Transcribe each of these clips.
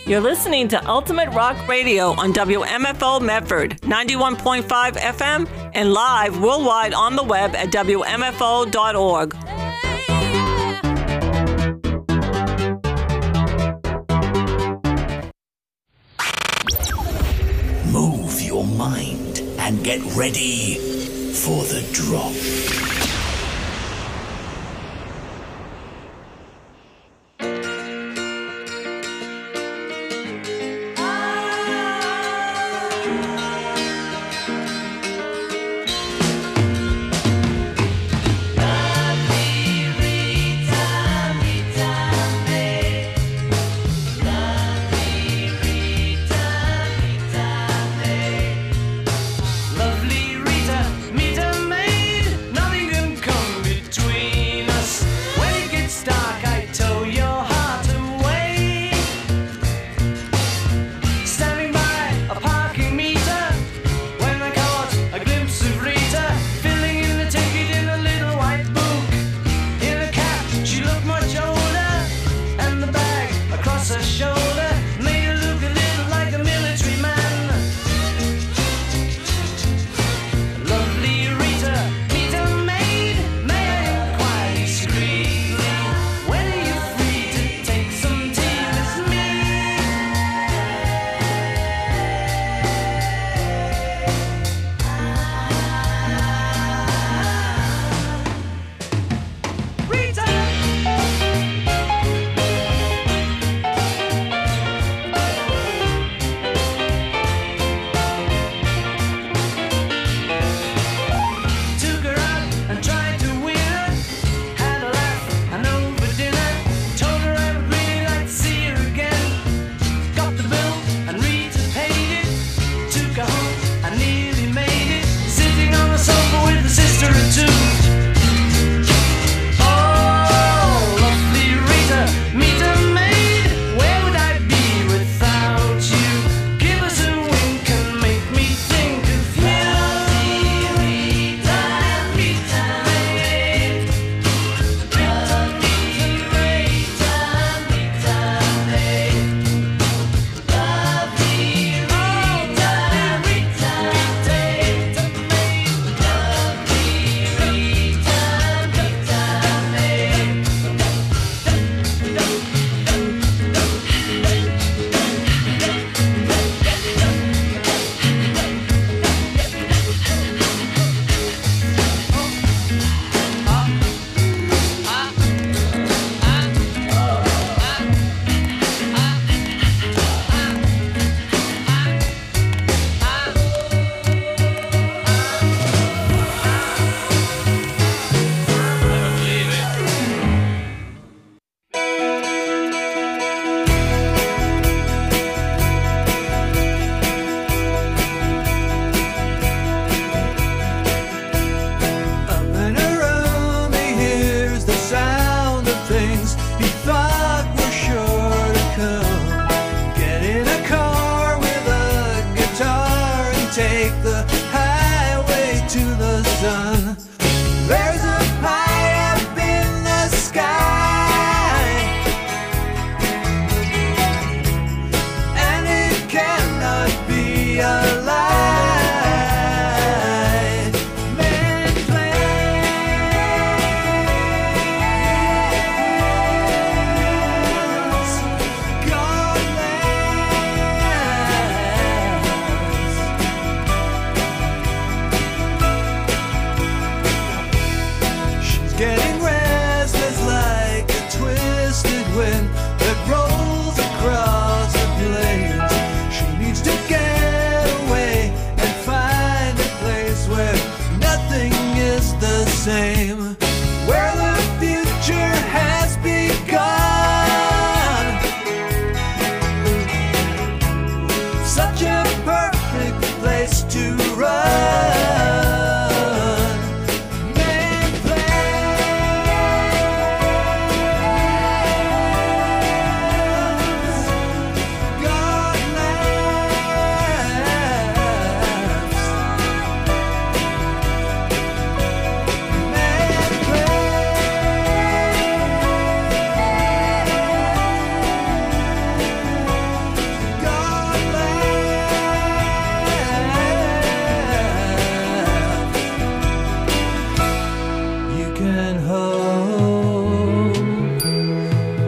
You're listening to Ultimate Rock Radio on WMFO Medford, 91.5 FM, and live worldwide on the web at WMFO.org. Move your mind and get ready for the drop.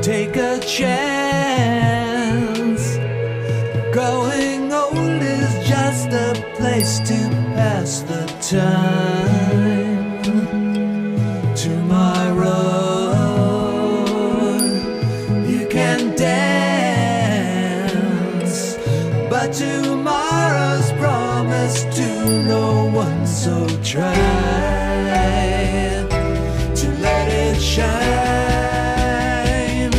take a chance. Growing old is just a place to pass the time. Tomorrow you can dance, but tomorrow's promised to no one, so try to let it shine.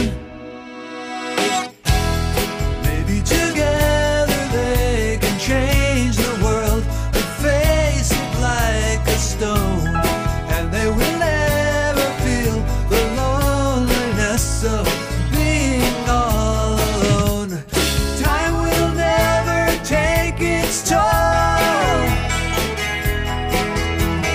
Maybe together they can change the world and face it like a stone, and they will never feel the loneliness of being all alone. Time will never take its toll.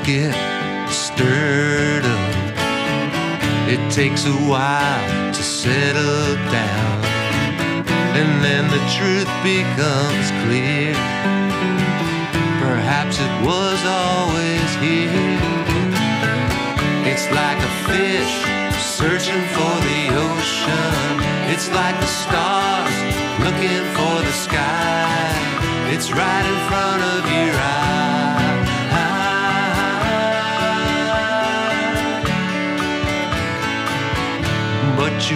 waters get stirred up. It takes a while to settle down, and then the truth becomes clear. Perhaps it was always here. It's like a fish searching for the ocean. It's like the stars looking for the sky. It's right in front of your eye. But you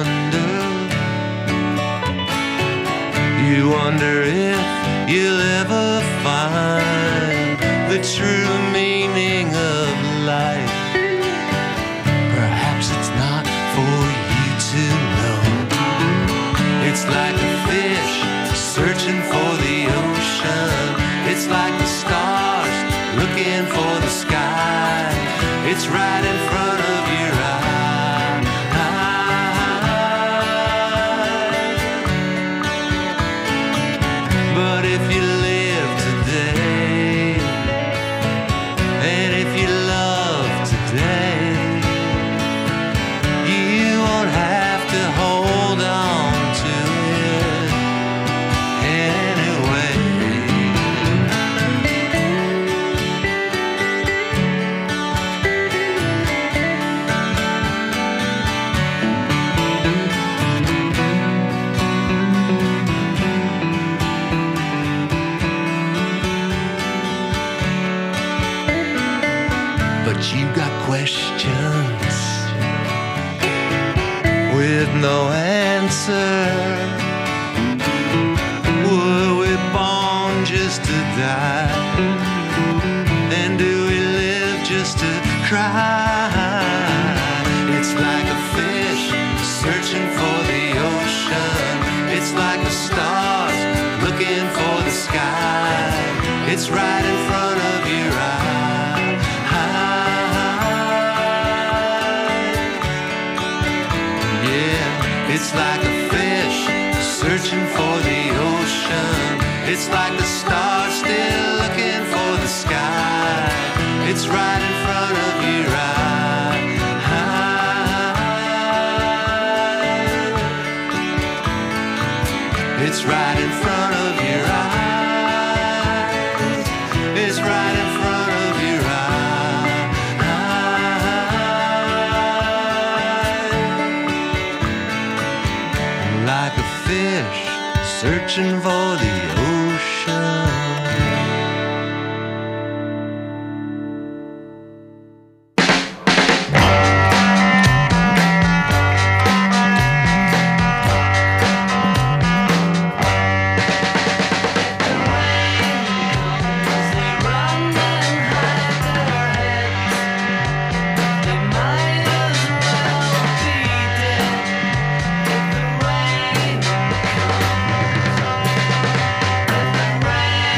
wonder if you'll ever find the true meaning of life. Perhaps it's not for you to know. It's like a fish searching for the ocean. It's like the stars looking for the sky. It's right in front of your eye. But if you live today, and if you love today, you won't have to hold on to it anyway. But you got questions with no answer. Were we born just to die? And do we live just to cry? It's like a fish searching for the ocean. It's like the stars looking for the sky. It's right in front of your eye. It's like a fish searching for the ocean. It's like the stars still looking for the sky. It's right in front of your eye. It's right in front of your eyes. It's right in front of your eye. Like a fish searching for the ocean. Rain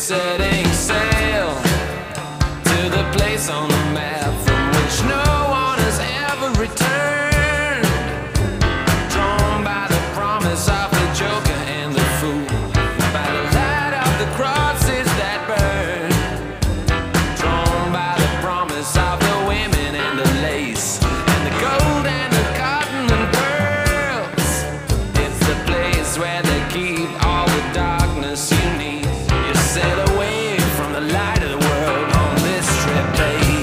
setting sail to the place on the map from which no one has ever returned, drawn by the promise of the joker and the fool, by the light of the crosses that burn, drawn by the promise of the women and the lace and the gold and the cotton and pearls. It's the place where they keep all the darkness you need. You sail away from the light of the world on this trip, baby.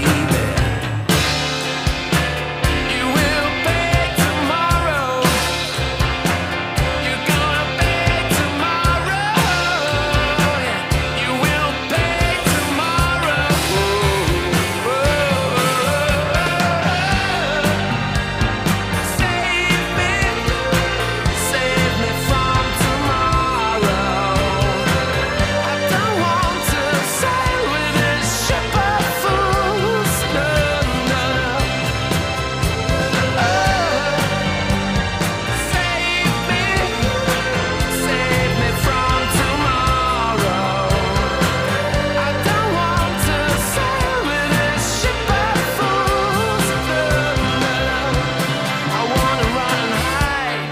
You will pay tomorrow. You're gonna pay tomorrow. You will pay tomorrow. Save me from tomorrow. I don't want to sail with this ship of fools. No, no, no. Save me from tomorrow. I don't want to sail with this ship of fools. No, no, no. I wanna run and hide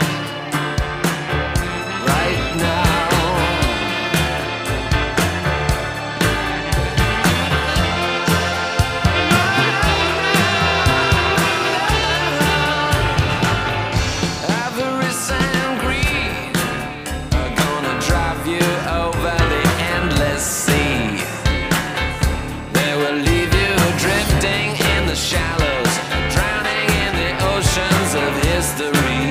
right now. Avarice and greed are gonna drive you over the endless sea. They will leave you drifting in the shallows, drowning in the oceans of history.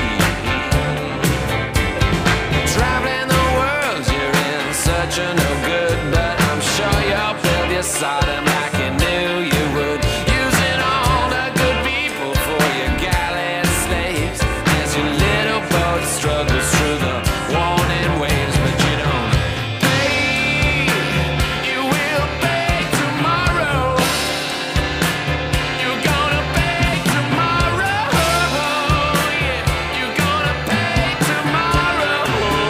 Traveling the world you're in search of no good, but I'm sure you'll build your Sodom like you knew you would, using all the good people for your galley slaves as your little boat struggles through the warning waves. But you don't pay. You will pay tomorrow. You're gonna pay tomorrow. Yeah, you're gonna pay tomorrow.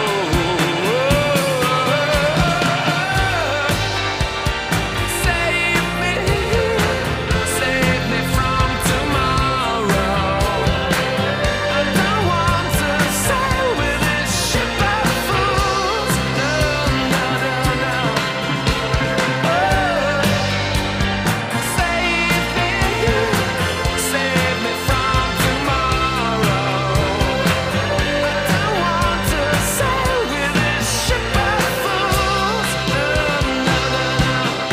Save me from tomorrow. I don't want to sail with this ship of fools. No, no, no, no. Save me from tomorrow. I don't want to sail with this ship of fools. No, no, no, no.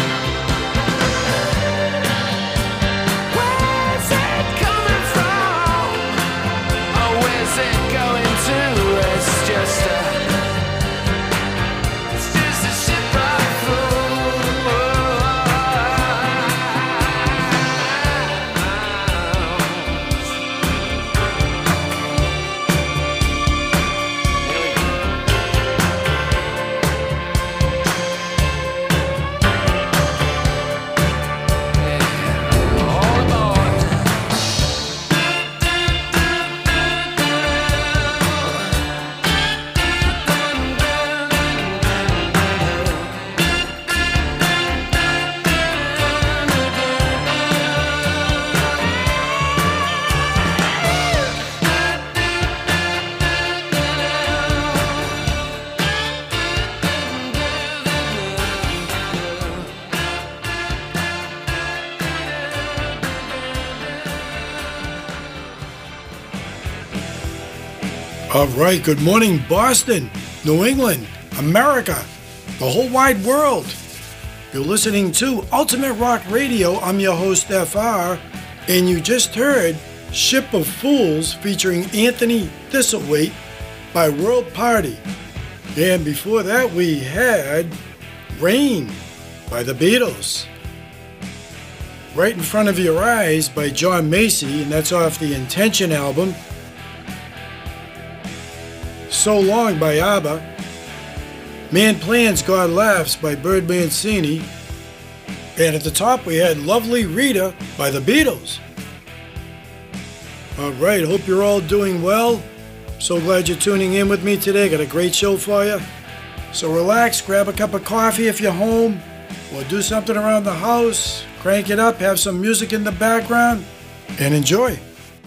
Where's it coming from? Oh, where's it going to? It's just a ship of all aboard. All right, good morning, Boston, New England, America, the whole wide world. You're listening to Ultimate Rock Radio. I'm your host, FR, and you just heard Ship of Fools featuring Anthony Thistlethwaite by World Party. And before that, we had Rain by the Beatles. Right in Front of Your Eyes by John Macy, and that's off the Intention album. So Long by ABBA, Man Plans, God Laughs by Bird Mancini, and at the top we had Lovely Rita by the Beatles. All right, hope you're all doing well. So glad you're tuning in with me today. Got a great show for you. So relax, grab a cup of coffee if you're home, or do something around the house, crank it up, have some music in the background, and enjoy.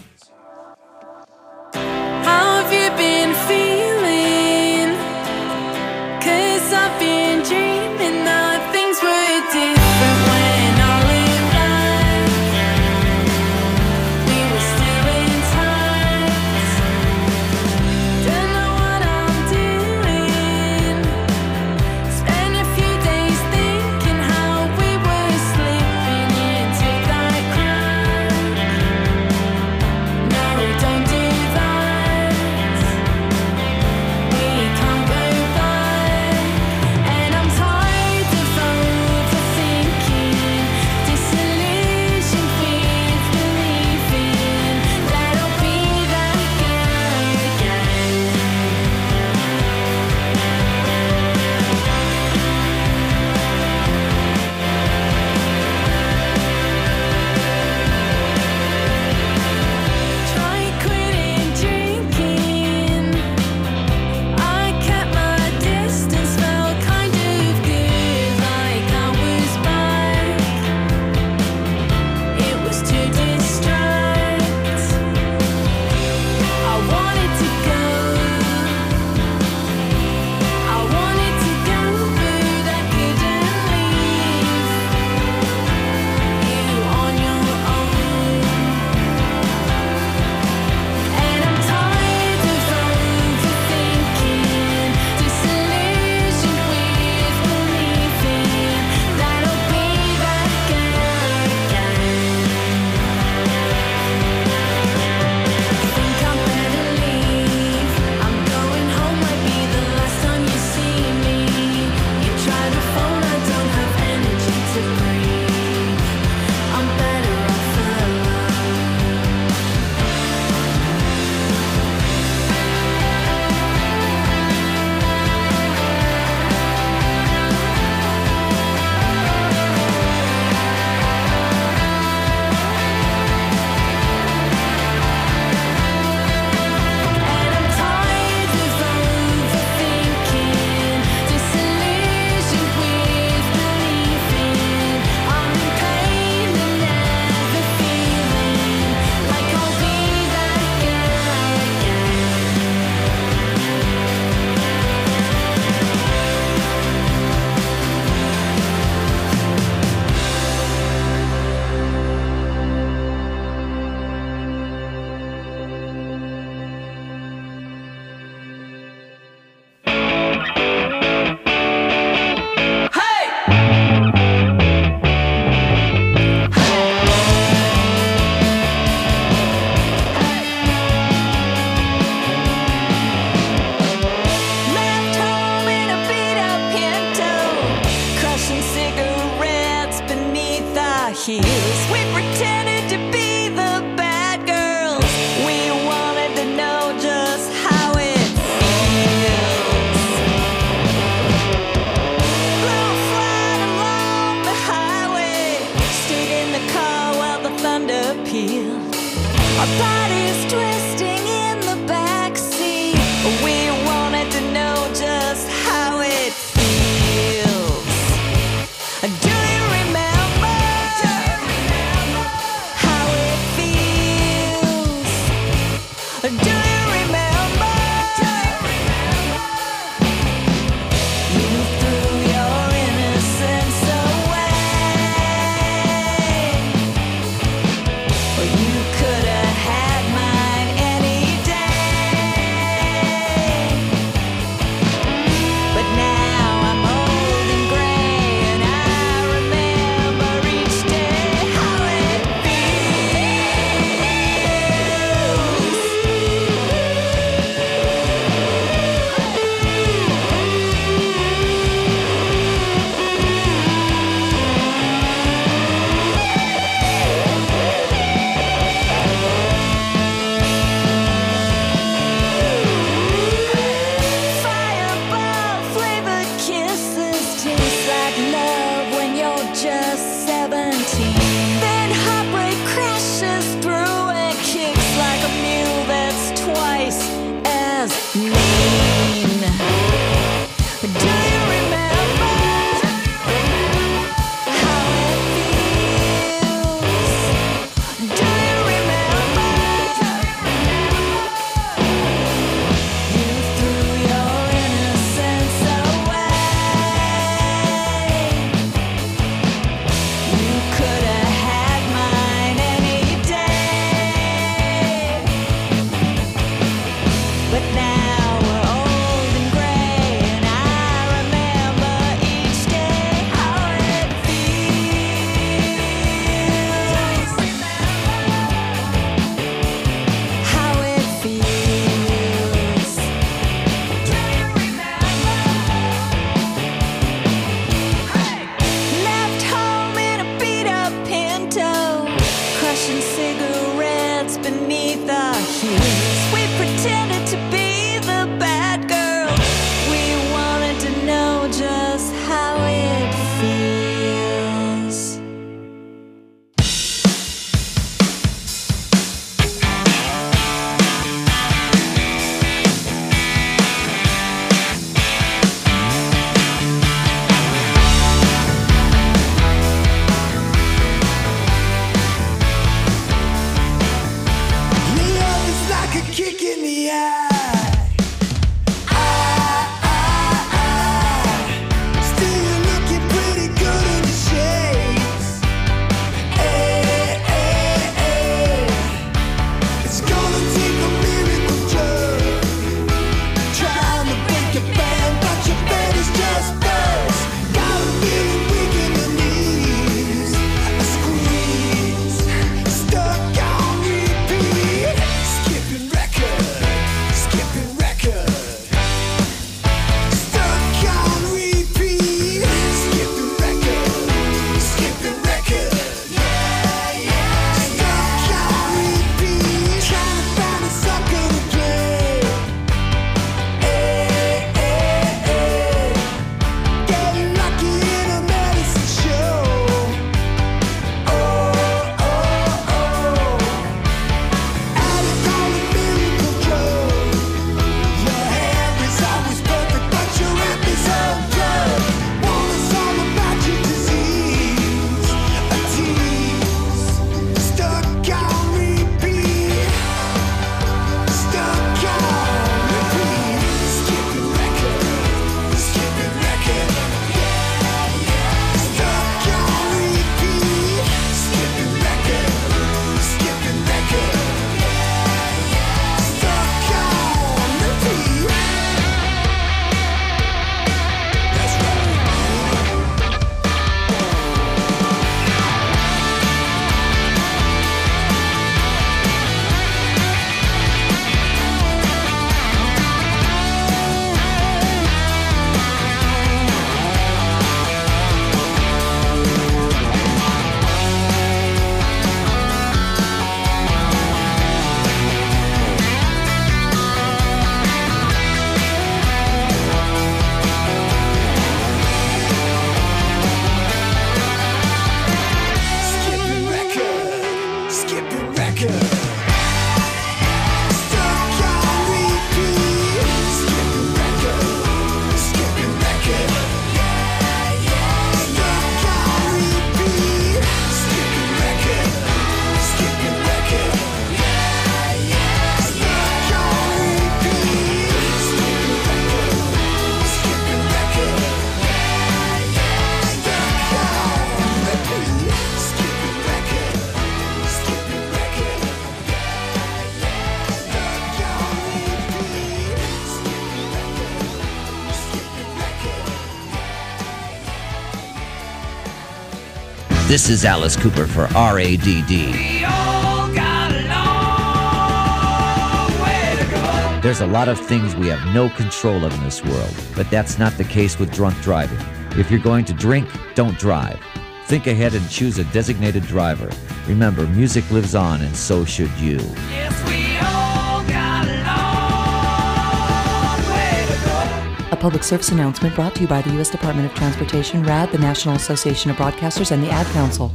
How have you been feeling? 'Cause I've been dreaming that things were different when I look back. We were still intact. Don't know what I'm doing. Spent a few days thinking how we were slipping into that crack. This is Alice Cooper for RADD. There's a lot of things we have no control of in this world, but that's not the case with drunk driving. If you're going to drink, don't drive. Think ahead and choose a designated driver. Remember, music lives on, and so should you. Yes, we all got a long way to go. A public service announcement brought to you by the U.S. Department of Transportation, RAD, the National Association of Broadcasters, and the Ad Council.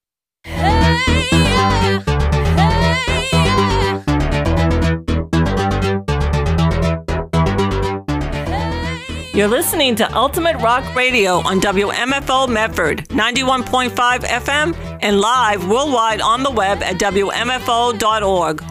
You're listening to Ultimate Rock Radio on WMFO Medford, 91.5 FM, and live worldwide on the web at WMFO.org.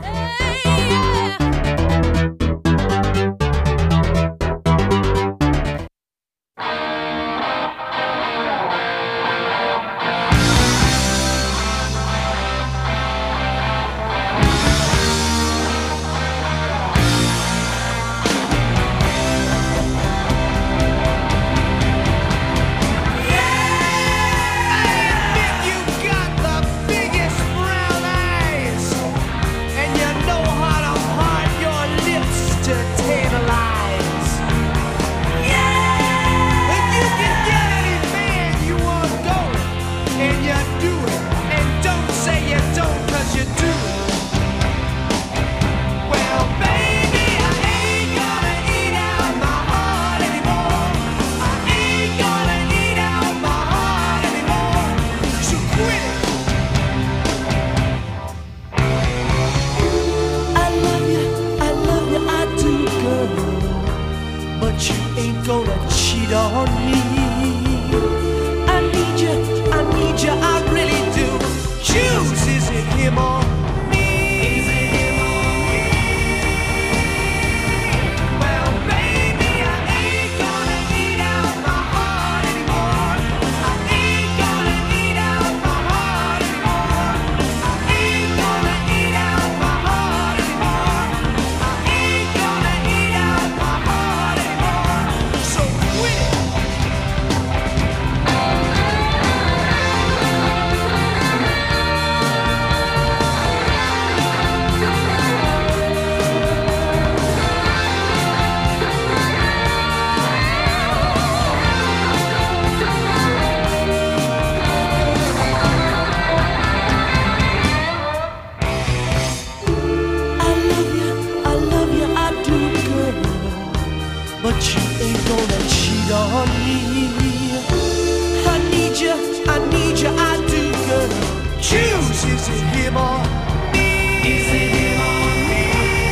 but you ain't gonna cheat on me. I need you, I do, girl. Choose, is it him or me? Is it him or me?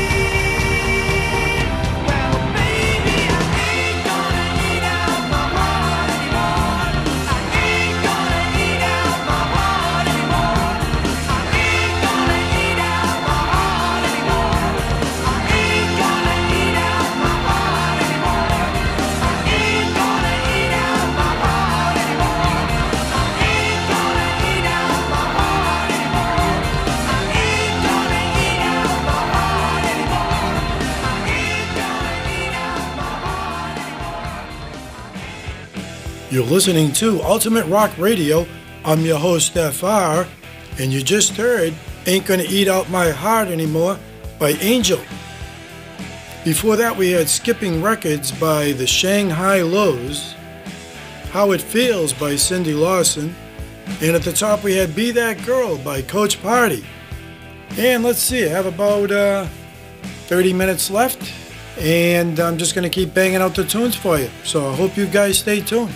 Well, baby, I ain't gonna eat out my heart anymore. I ain't gonna eat out my heart anymore. I ain't gonna eat out my heart anymore. I ain't gonna eat out my heart anymore. I ain't gonna eat out my heart anymore. I ain't gonna eat out my heart anymore. I ain't gonna eat out my heart anymore. I ain't gonna eat out my heart anymore. You're listening to Ultimate Rock Radio. I'm your host, FR, and you just heard Ain't Gonna Eat Out My Heart Anymore by Angel. Before that, we had Skipping Records by the Shanghai Lows, How It Feels by Cindy Lawson, and at the top we had Be That Girl by Coach Party. And let's see, I have about 30 minutes left, and I'm just going to keep banging out the tunes for you. So I hope you guys stay tuned.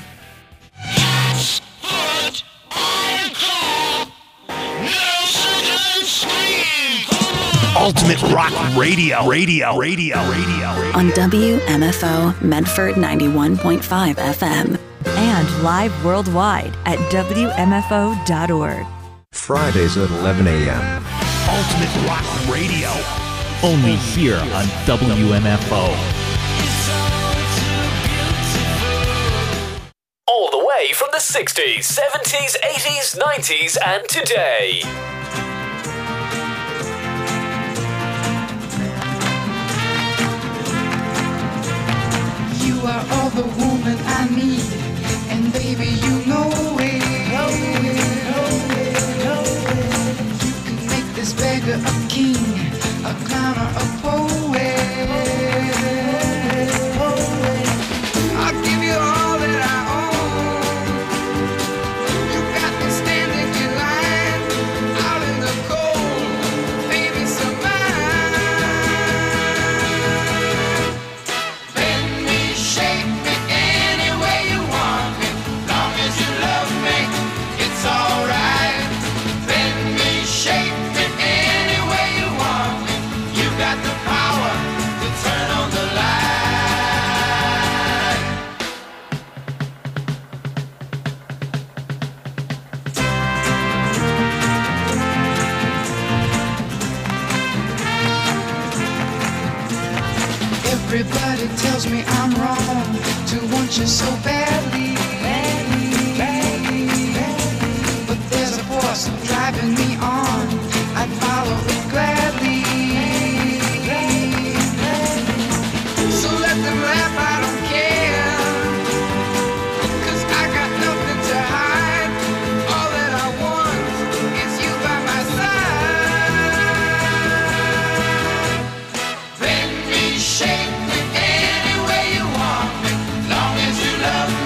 Ultimate Rock Radio. On WMFO Medford 91.5 FM. And live worldwide at WMFO.org. Fridays at 11 a.m. Ultimate Rock Radio. Only here on WMFO. All the way from the 60s, 70s, 80s, 90s, and today. You are all the woman I need, and baby, you know it. You can make this beggar a king, a clown or a poet. I'll give you all that I own. You got me standing in line, out in the cold, baby, so mine. Bend me, shape me any way you want me, long as you love me, it's alright. Bend me, shape me any way you want me, you got the power to turn on the light. Everybody tells me I'm wrong to want you so badly, but there's a force driving me on, I'd follow it gladly. So let them laugh, I don't care, 'cause I got nothing to hide. All that I want is you by my side. Bend me, shape me any way you want me, long as you love me.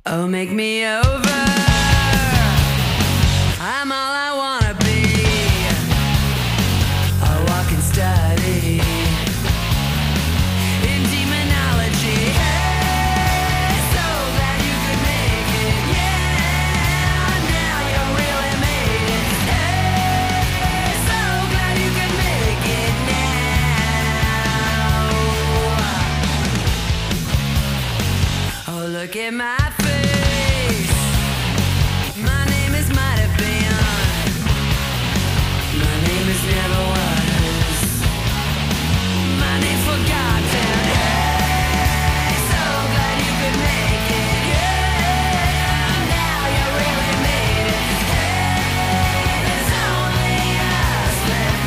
Oh, make me over. I'm all I wanna be. A walking study in demonology. Hey, so glad you could make it. Yeah, now you really made it. Hey, so glad you could make it now. Oh, look at my face. My name is might have been. My name is never was. My name's forgotten. Hey, so glad you could make it. Yeah, now you really made it. Hey, there's only us left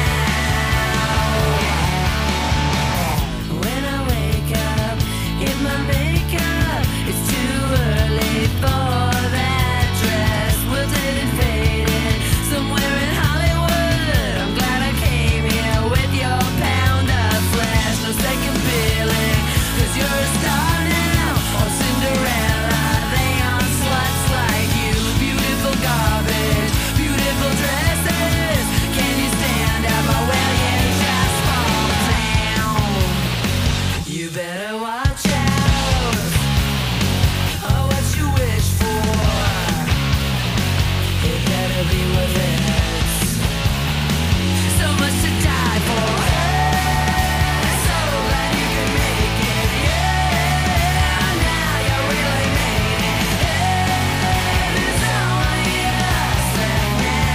now. When I wake up in my makeup, it's too early for that dress. Wilted and faded, somewhere in Hollywood. I'm glad I came here with your pound of flesh. No second feeling, 'cause you're a star now. Or Cinderella, they aren't sluts like you. Beautiful garbage, beautiful dresses. Can you stand up or will you just fall down? You better watch out. Oh, what you wish for, it better be worth it. So much to die for. Hey, so glad you could make it. Yeah, now you really made it. Hey, there's only us left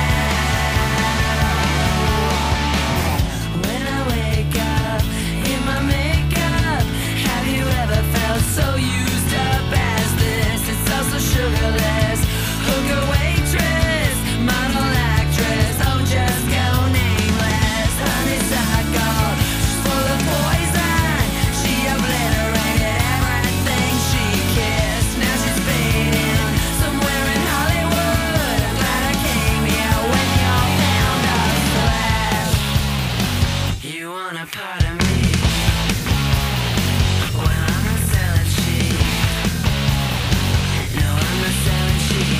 now. When I wake up in my makeup, have you ever felt so used up as this? It's also sugarless. Hooker, waitress, model, actress, oh, just go nameless. Honeysuckle, she's full of poison. She obliterated everything she kissed. Now she's fading somewhere in Hollywood. I'm glad I came here with your pound of flesh. You want a part of me? Well, I'm not selling cheap. No, I'm not selling cheap.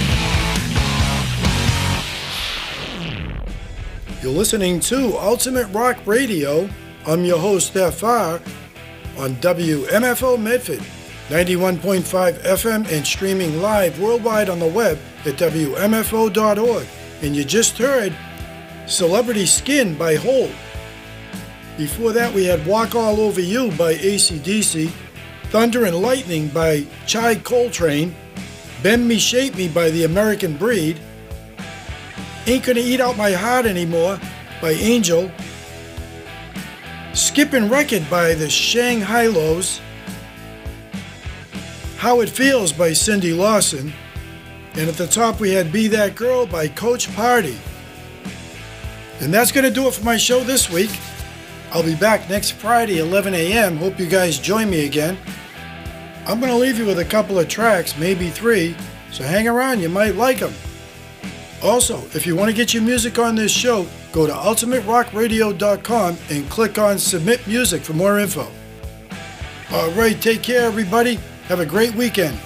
You're listening to Ultimate Rock Radio. I'm your host, FR, on WMFO Medford, 91.5 FM and streaming live worldwide on the web at WMFO.org. And you just heard Celebrity Skin by Hole. Before that, we had Walk All Over You by AC/DC, Thunder and Lightning by Chai Coltrane, Bend Me, Shape Me by The American Breed, Ain't Gonna Eat Out My Heart Anymore by Angel, Skippin' Record by the Shanghai Lows, How It Feels by Cindy Lawson, and at the top we had Be That Girl by Coach Party. And that's going to do it for my show this week. I'll be back next Friday, 11 a.m. Hope you guys join me again. I'm going to leave you with a couple of tracks, maybe 3, so hang around, you might like them. Also, if you want to get your music on this show, go to ultimaterockradio.com and click on Submit Music for more info. All right, take care, everybody. Have a great weekend.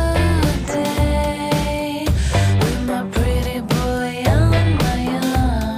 With my pretty boy on my arm.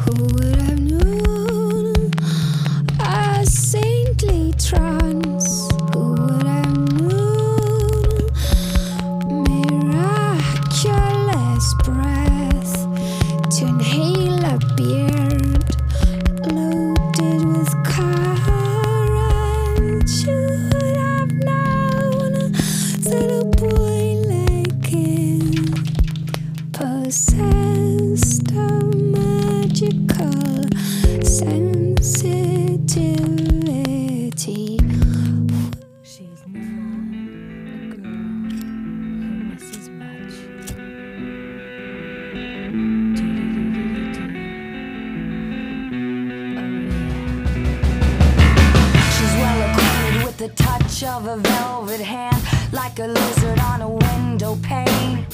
Of a velvet hand, like a lizard on a window pane.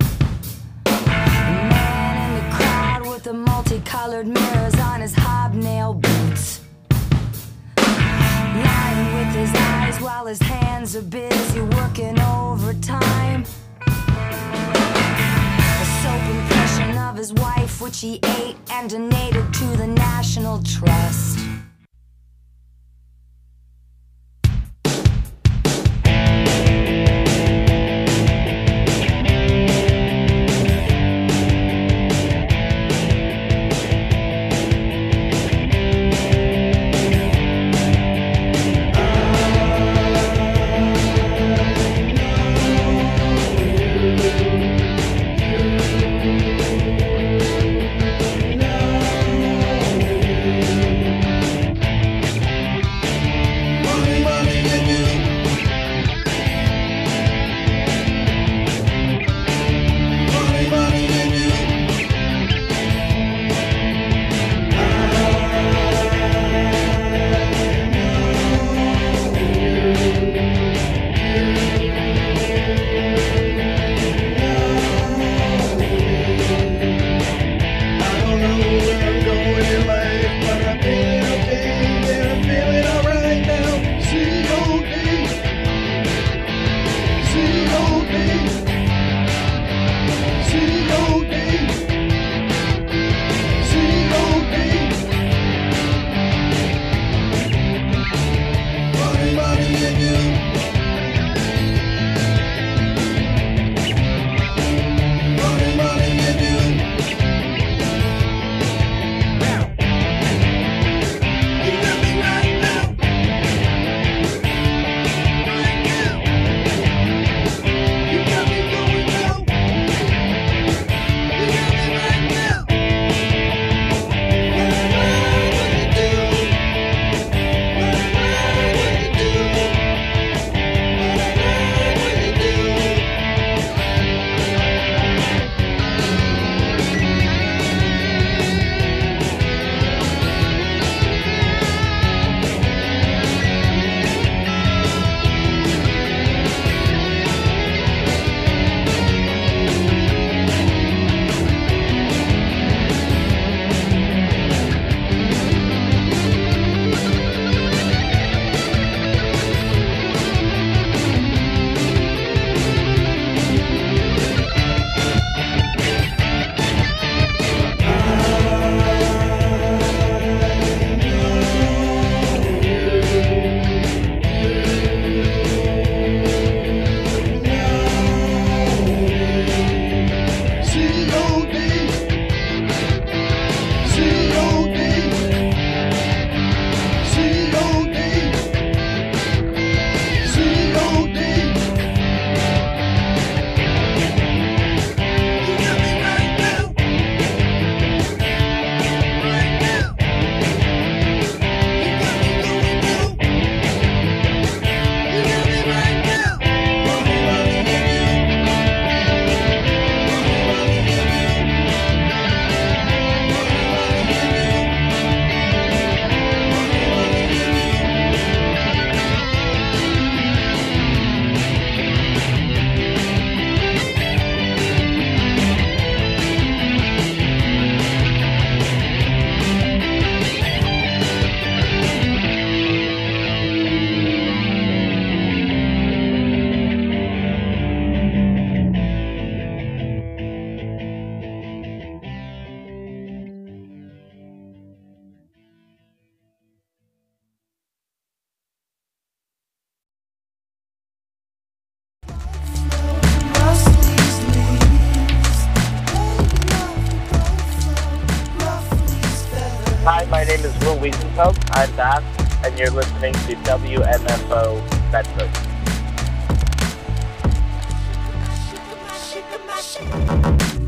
A man in the crowd with the multicolored mirrors on his hobnail boots, lying with his eyes while his hands are busy working overtime. A soap impression of his wife, which he ate and donated to the National Trust. Hi, my name is Will Wiesenfeld. I'm Bass, and you're listening to WMFO Bedford.